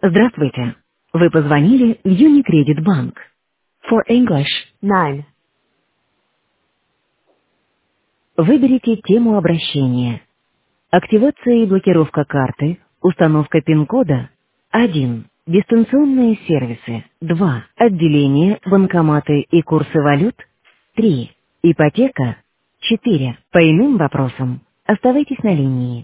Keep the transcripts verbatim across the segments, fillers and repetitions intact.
Здравствуйте. Вы позвонили в Unicredit Bank. For English, nine. Выберите тему обращения. Активация и блокировка карты, установка пин-кода. один. Дистанционные сервисы. два. Отделение, банкоматы и курсы валют. три. Ипотека. четыре. По иным вопросам оставайтесь на линии.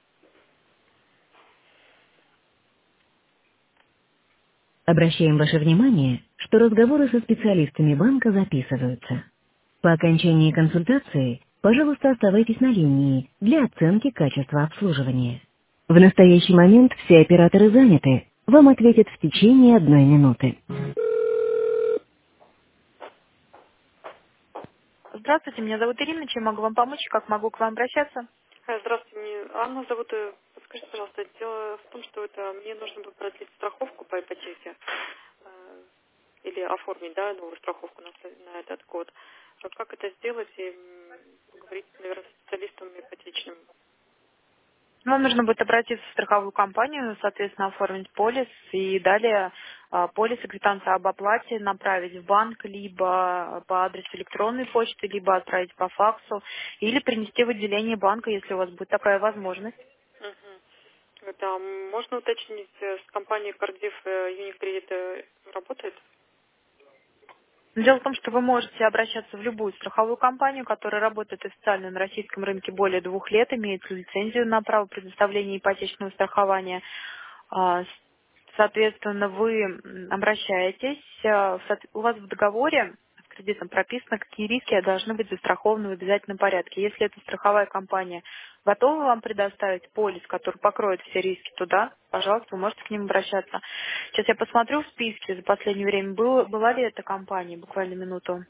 Обращаем ваше внимание, что разговоры со специалистами банка записываются. По окончании консультации, пожалуйста, оставайтесь на линии для оценки качества обслуживания. В настоящий момент все операторы заняты. Вам ответят в течение одной минуты. Здравствуйте, меня зовут Ирина. Чем могу вам помочь? Как могу к вам обращаться? Э, Здравствуйте, меня Анна зовут. Э, Подскажите, пожалуйста, дело в том, что это мне нужно было продлить страховку по ипотеке э, или оформить, да, новую страховку на, с- на этот год. А как это сделать и м, поговорить, наверное, с специалистом ипотечным? Вам нужно будет обратиться в страховую компанию, соответственно, оформить полис и далее а, полис и квитанцию об оплате направить в банк либо по адресу электронной почты, либо отправить по факсу, или принести в отделение банка, если у вас будет такая возможность. Мгм. Это а можно уточнить, э, с компанией Cardiff э, Unicredit э, работает? Дело в том, что вы можете обращаться в любую страховую компанию, которая работает официально на российском рынке более двух лет, имеет лицензию на право предоставления ипотечного страхования. А, с- Соответственно, вы м, обращаетесь, а, в соот- у вас в договоре с кредитом прописано, какие риски должны быть застрахованы в обязательном порядке. Если эта страховая компания готова вам предоставить полис, который покроет все риски туда, пожалуйста, вы можете к ним обращаться. Сейчас я посмотрю в списке за последнее время, было- была ли эта компания, буквально минуту.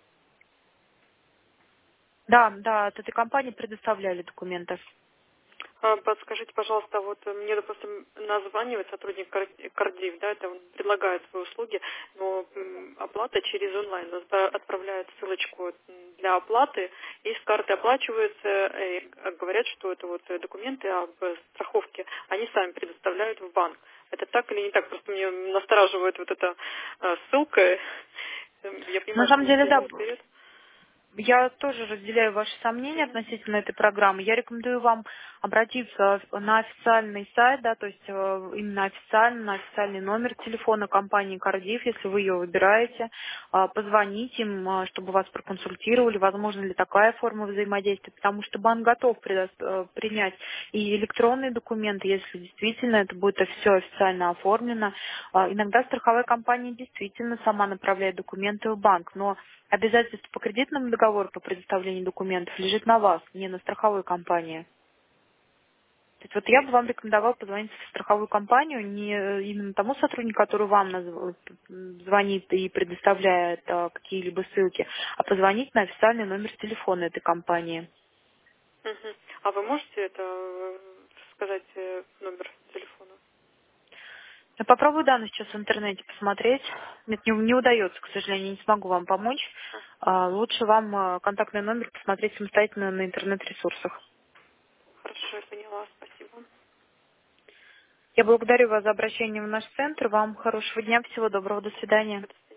Да, да, от этой компании предоставляли документы. А, Подскажите, пожалуйста, вот э, мне, допустим, названивает сотрудник Кар- Кардив, да, это он предлагает свои услуги, но м, оплата через онлайн. Он отпра- отправляет ссылочку м, для оплаты, и с карты оплачивается, э, и говорят, что это вот э, документы об э, страховке, они сами предоставляют в банк. Это так или не так? Просто мне настораживает вот эта э, ссылка. Эм, Я На понимаю, что самом деле, ничего да, не стоит. я тоже разделяю ваши сомнения Мгм. относительно этой программы. Я рекомендую вам обратиться на официальный сайт, да, то есть э, именно официально, на официальный номер телефона компании Кардив, если вы ее выбираете, а, позвонить им, а, чтобы вас проконсультировали, возможно ли такая форма взаимодействия, потому что банк готов предо- э, принять и электронные документы, если действительно это будет все официально оформлено. А, Иногда страховая компания действительно сама направляет документы в банк, но обязательство по кредитному договору по предоставлению документов лежит на вас, не на страховой компании. То есть вот я бы вам рекомендовала позвонить в страховую компанию, не э, именно тому сотруднику, который вам назв- звонит и предоставляет а, какие-либо ссылки, а позвонить на официальный номер телефона этой компании. Мгм. А вы можете это э, сказать э, номер телефона? Я попробую данные сейчас в интернете посмотреть. Нет, не, не удается, к сожалению, не смогу вам помочь. А, Лучше вам а, контактный номер посмотреть самостоятельно на интернет-ресурсах. Хорошо, я поняла, спасибо. Я благодарю вас за обращение в наш центр. Вам хорошего дня, всего доброго, до свидания.